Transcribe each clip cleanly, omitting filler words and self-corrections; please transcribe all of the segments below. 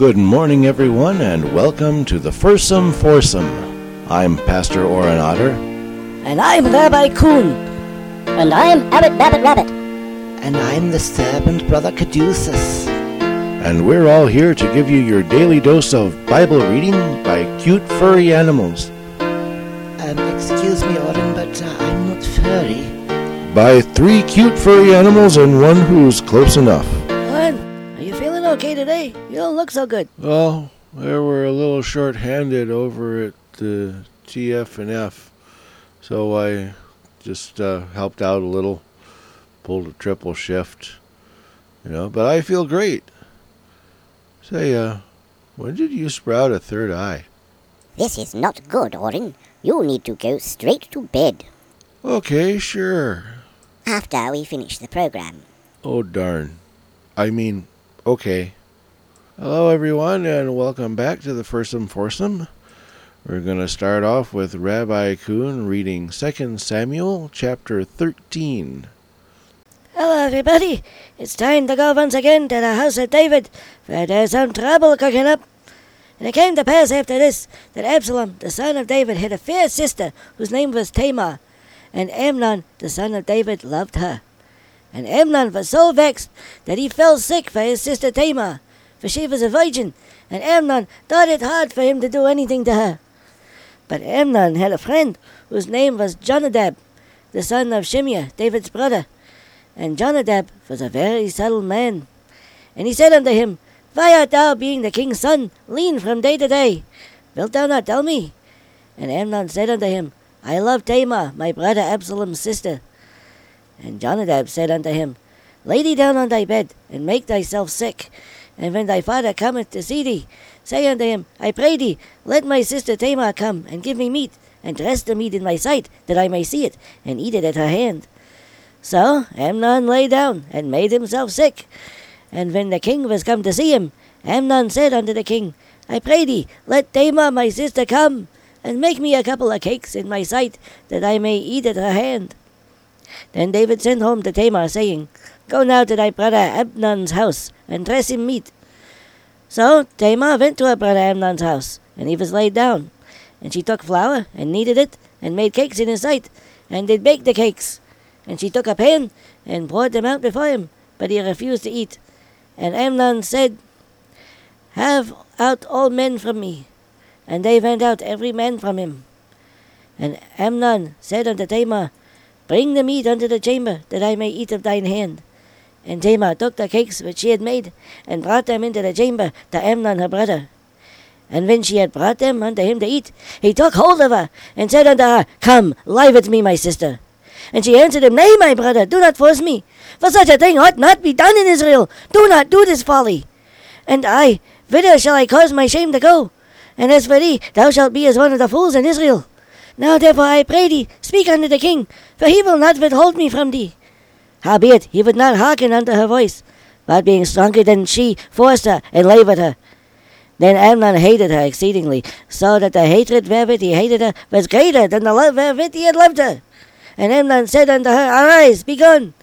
Good morning, everyone, and welcome to the Fursome Foursome. I'm Pastor Oren Otter. And I'm Rabbi Kuhn. And I'm Abbot Babbitt Rabbit. And I'm the servant Brother Caduceus. And we're all here to give you your daily dose of Bible reading by cute furry animals. Excuse me, Oren, but I'm not furry. By 3 cute furry animals and one who's close enough. Oren, are you feeling okay today? You don't look so good. Well, they were a little short-handed over at the TF&F, so I just helped out a little, pulled a triple shift, but I feel great. Say, when did you sprout a third eye? This is not good, Oren. You need to go straight to bed. Okay, sure. After we finish the program. Oh, darn. Okay. Hello, everyone, and welcome back to the Fursome Foursome. We're going to start off with Rabbi Kuhn reading 2 Samuel chapter 13. Hello, everybody. It's time to go once again to the house of David, for there's some trouble cooking up. And it came to pass after this that Absalom, the son of David, had a fair sister whose name was Tamar. And Amnon, the son of David, loved her. And Amnon was so vexed that he fell sick for his sister Tamar, for she was a virgin, and Amnon thought it hard for him to do anything to her. But Amnon had a friend whose name was Jonadab, the son of Shimeah, David's brother. And Jonadab was a very subtle man. And he said unto him, Why art thou, being the king's son, lean from day to day? Wilt thou not tell me? And Amnon said unto him, I love Tamar, my brother Absalom's sister. And Jonadab said unto him, Lay thee down on thy bed, and make thyself sick. And when thy father cometh to see thee, say unto him, I pray thee, let my sister Tamar come, and give me meat, and dress the meat in my sight, that I may see it, and eat it at her hand. So Amnon lay down, and made himself sick. And when the king was come to see him, Amnon said unto the king, I pray thee, let Tamar my sister come, and make me a couple of cakes in my sight, that I may eat at her hand. Then David sent home to Tamar, saying, Go now to thy brother Amnon's house, and dress him meat. So Tamar went to her brother Amnon's house, and he was laid down. And she took flour, and kneaded it, and made cakes in his sight, and did bake the cakes. And she took a pan, and poured them out before him, but he refused to eat. And Amnon said, Have out all men from me. And they went out every man from him. And Amnon said unto Tamar, Bring the meat unto the chamber, that I may eat of thine hand. And Tamar took the cakes which she had made, and brought them into the chamber to Amnon her brother. And when she had brought them unto him to eat, he took hold of her, and said unto her, Come, lie with me, my sister. And she answered him, Nay, my brother, do not force me, for such a thing ought not be done in Israel. Do not do this folly. And I, whither shall I cause my shame to go? And as for thee, thou shalt be as one of the fools in Israel. Now therefore I pray thee, speak unto the king, for he will not withhold me from thee. Howbeit he would not hearken unto her voice, but being stronger than she, forced her, and lay with her. Then Amnon hated her exceedingly, so that the hatred wherewith he hated her was greater than the love wherewith he had loved her. And Amnon said unto her, Arise, be gone.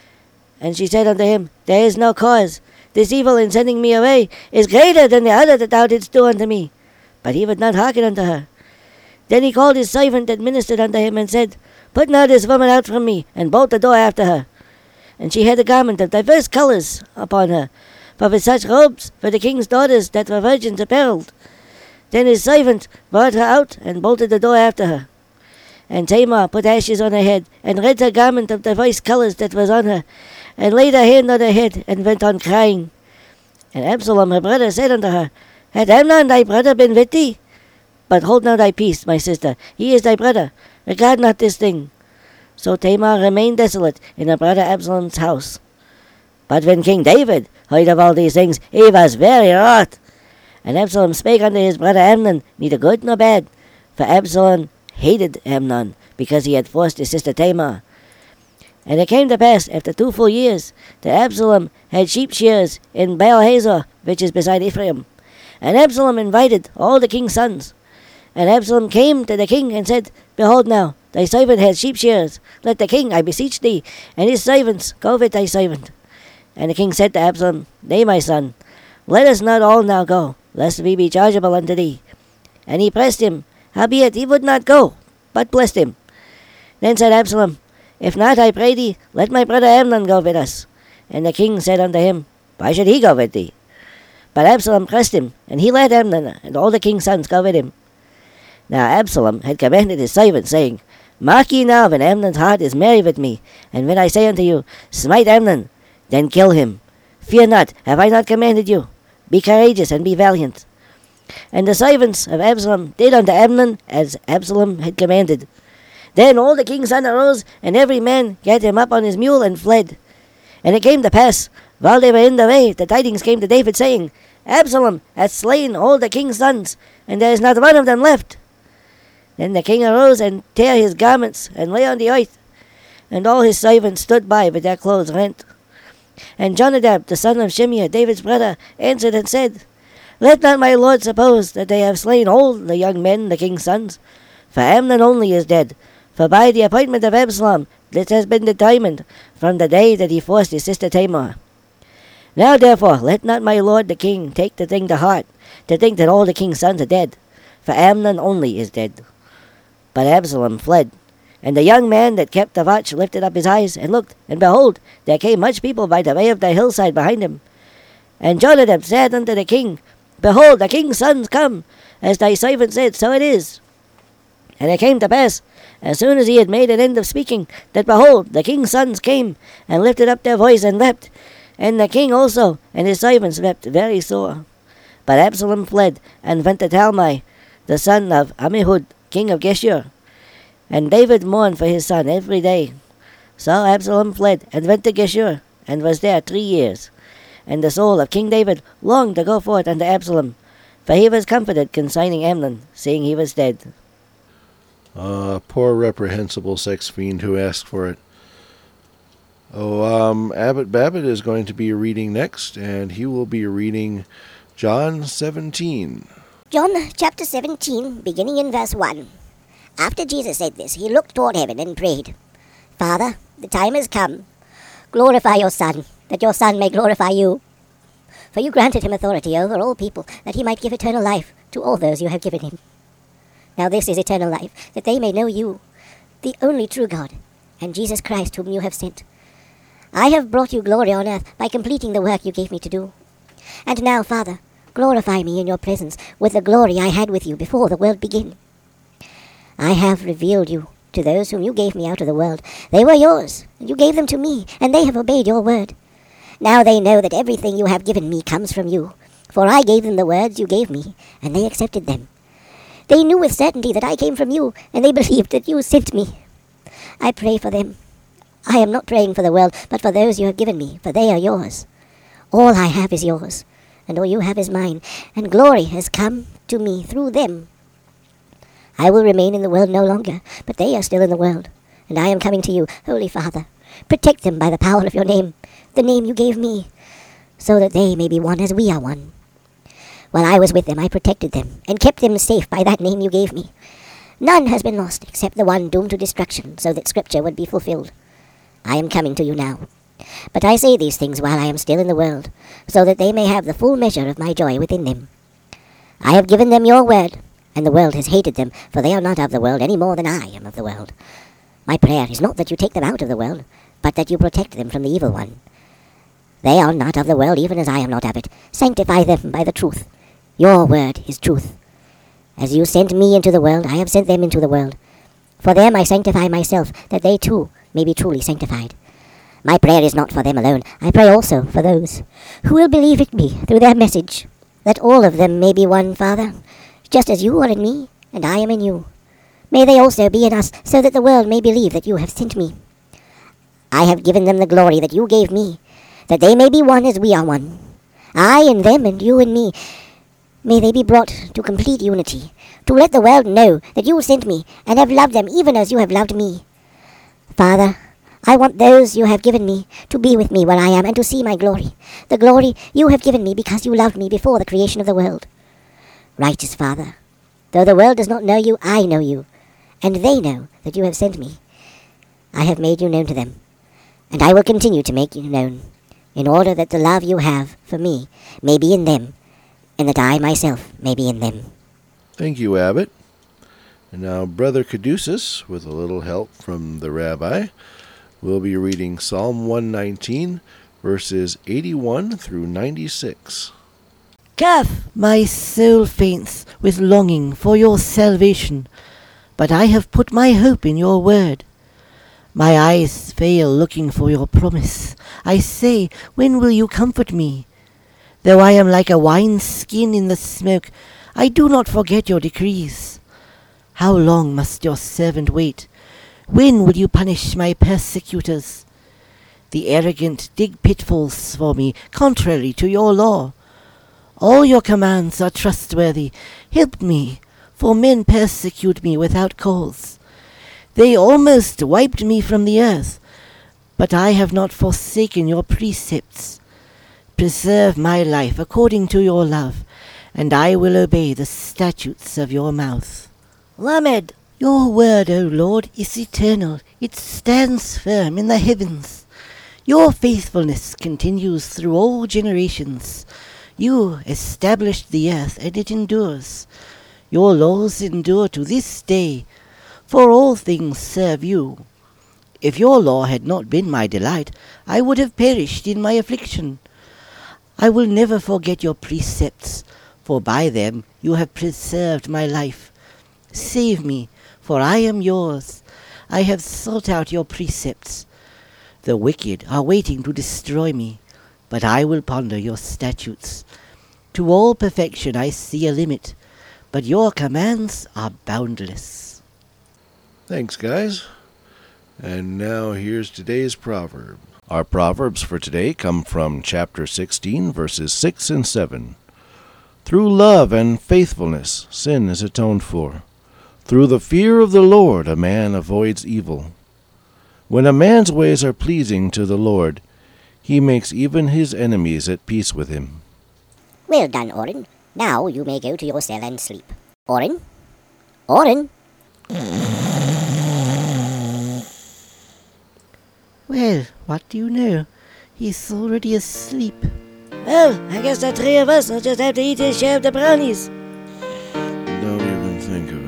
And she said unto him, There is no cause. This evil in sending me away is greater than the other that thou didst do unto me. But he would not hearken unto her. Then he called his servant that ministered unto him, and said, Put now this woman out from me, and bolt the door after her. And she had a garment of divers colours upon her, for with such robes were the king's daughters that were virgins apparelled. Then his servant brought her out, and bolted the door after her. And Tamar put ashes on her head, and rent her garment of divers colours that was on her, and laid her hand on her head, and went on crying. And Absalom her brother said unto her, Had Amnon thy brother been with thee? But hold now thy peace, my sister, he is thy brother, regard not this thing. So Tamar remained desolate in her brother Absalom's house. But when King David heard of all these things, he was very wroth. And Absalom spake unto his brother Amnon, neither good nor bad, for Absalom hated Amnon, because he had forced his sister Tamar. And it came to pass, after 2 full years, that Absalom had sheep shearers in Baal-hazor, which is beside Ephraim. And Absalom invited all the king's sons. And Absalom came to the king, and said, Behold now, thy servant has sheep shearers. Let the king, I beseech thee, and his servants go with thy servant. And the king said to Absalom, Nay, my son, let us not all now go, lest we be chargeable unto thee. And he pressed him, howbeit he would not go, but blessed him. Then said Absalom, If not, I pray thee, let my brother Amnon go with us. And the king said unto him, Why should he go with thee? But Absalom pressed him, and he let Amnon and all the king's sons go with him. Now Absalom had commanded his servants, saying, Mark ye now, when Amnon's heart is merry with me, and when I say unto you, Smite Amnon, then kill him. Fear not, have I not commanded you? Be courageous and be valiant. And the servants of Absalom did unto Amnon as Absalom had commanded. Then all the king's sons arose, and every man gat him up on his mule and fled. And it came to pass, while they were in the way, the tidings came to David, saying, Absalom hath slain all the king's sons, and there is not one of them left. Then the king arose and tare his garments, and lay on the earth. And all his servants stood by with their clothes rent. And Jonadab, the son of Shimeah, David's brother, answered and said, Let not my lord suppose that they have slain all the young men, the king's sons. For Amnon only is dead. For by the appointment of Absalom this has been determined from the day that he forced his sister Tamar. Now therefore let not my lord the king take the thing to heart, to think that all the king's sons are dead. For Amnon only is dead. But Absalom fled. And the young man that kept the watch lifted up his eyes, and looked, and behold, there came much people by the way of the hillside behind him. And Jonadab said unto the king, Behold, the king's sons come, as thy servant said, so it is. And it came to pass, as soon as he had made an end of speaking, that behold, the king's sons came, and lifted up their voice, and wept. And the king also, and his servants wept very sore. But Absalom fled, and went to Talmai, the son of Ammihud, king of Geshur. And David mourned for his son every day. So Absalom fled, and went to Geshur, and was there 3 years. And the soul of King David longed to go forth unto Absalom, for he was comforted concerning Amnon, seeing he was dead. Poor reprehensible sex fiend who asked for it. Abbot Babbitt is going to be reading next, and he will be reading John 17. John chapter 17, beginning in verse 1. After Jesus said this, he looked toward heaven and prayed, Father, the time has come. Glorify your Son, that your Son may glorify you. For you granted him authority over all people, that he might give eternal life to all those you have given him. Now this is eternal life, that they may know you, the only true God, and Jesus Christ whom you have sent. I have brought you glory on earth by completing the work you gave me to do. And now, Father, glorify me in your presence with the glory I had with you before the world began. I have revealed you to those whom you gave me out of the world. They were yours, and you gave them to me, and they have obeyed your word. Now they know that everything you have given me comes from you, for I gave them the words you gave me, and they accepted them. They knew with certainty that I came from you, and they believed that you sent me. I pray for them. I am not praying for the world, but for those you have given me, for they are yours. All I have is yours, and all you have is mine, and glory has come to me through them. I will remain in the world no longer, but they are still in the world, and I am coming to you, Holy Father. Protect them by the power of your name, the name you gave me, so that they may be one as we are one. While I was with them, I protected them, and kept them safe by that name you gave me. None has been lost, except the one doomed to destruction, so that Scripture would be fulfilled. I am coming to you now. But I say these things while I am still in the world, so that they may have the full measure of my joy within them. I have given them your word, and the world has hated them, for they are not of the world any more than I am of the world. My prayer is not that you take them out of the world, but that you protect them from the evil one. They are not of the world, even as I am not of it. Sanctify them by the truth. Your word is truth. As you sent me into the world, I have sent them into the world. For them I sanctify myself, that they too may be truly sanctified. My prayer is not for them alone. I pray also for those who will believe in me through their message, that all of them may be one, Father, just as you are in me, and I am in you. May they also be in us, so that the world may believe that you have sent me. I have given them the glory that you gave me, that they may be one as we are one. I in them, and you in me. May they be brought to complete unity, to let the world know that you sent me, and have loved them even as you have loved me. Father, I want those you have given me to be with me where I am, and to see my glory, the glory you have given me because you loved me before the creation of the world. Righteous Father, though the world does not know you, I know you, and they know that you have sent me. I have made you known to them, and I will continue to make you known, in order that the love you have for me may be in them, and that I myself may be in them. Thank you, Abbot. And now Brother Caduceus, with a little help from the Rabbi, will be reading Psalm 119, verses 81 through 96. Kaf, my soul faints with longing for your salvation, but I have put my hope in your word. My eyes fail looking for your promise. I say, when will you comfort me? Though I am like a wineskin in the smoke, I do not forget your decrees. How long must your servant wait? When will you punish my persecutors? The arrogant dig pitfalls for me, contrary to your law. All your commands are trustworthy. Help me, for men persecute me without cause. They almost wiped me from the earth, but I have not forsaken your precepts. Preserve my life according to your love, and I will obey the statutes of your mouth. Lamed, Your word, O Lord, is eternal. It stands firm in the heavens. Your faithfulness continues through all generations. You established the earth, and it endures. Your laws endure to this day, for all things serve you. If your law had not been my delight, I would have perished in my affliction. I will never forget your precepts, for by them you have preserved my life. Save me, for I am yours. I have sought out your precepts. The wicked are waiting to destroy me, but I will ponder your statutes. To all perfection I see a limit, but your commands are boundless. Thanks, guys. And now here's today's proverb. Our proverbs for today come from chapter 16, verses 6 and 7. Through love and faithfulness, sin is atoned for. Through the fear of the Lord, a man avoids evil. When a man's ways are pleasing to the Lord, he makes even his enemies at peace with him. Well done, Orin. Now you may go to your cell and sleep. Orin? Orin? Well, what do you know? He's already asleep. well, I guess the three of us will just have to eat his share of the brownies. Don't even think of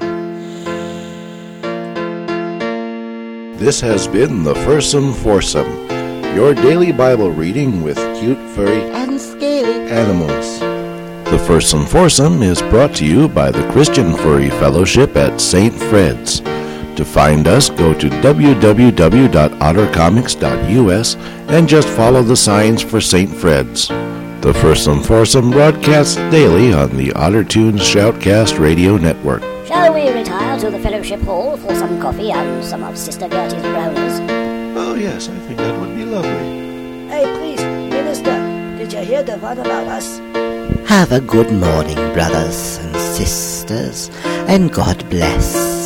it. This has been the Fearsome Foursome, your daily Bible reading with cute, furry, And scaly. animals. The Fearsome Foursome is brought to you by the Christian Furry Fellowship at St. Fred's. To find us, go to www.ottercomics.us and just follow the signs for St. Fred's. The Fearsome Foursome broadcasts daily on the OtterTunes Shoutcast Radio Network. Shall we retire to the fellowship hall for some coffee and some of Sister Gertie's brownies? Oh yes, I think that would be lovely. Hey, please, Minister, did you hear the one about us? Have a good morning, brothers and sisters, and God bless.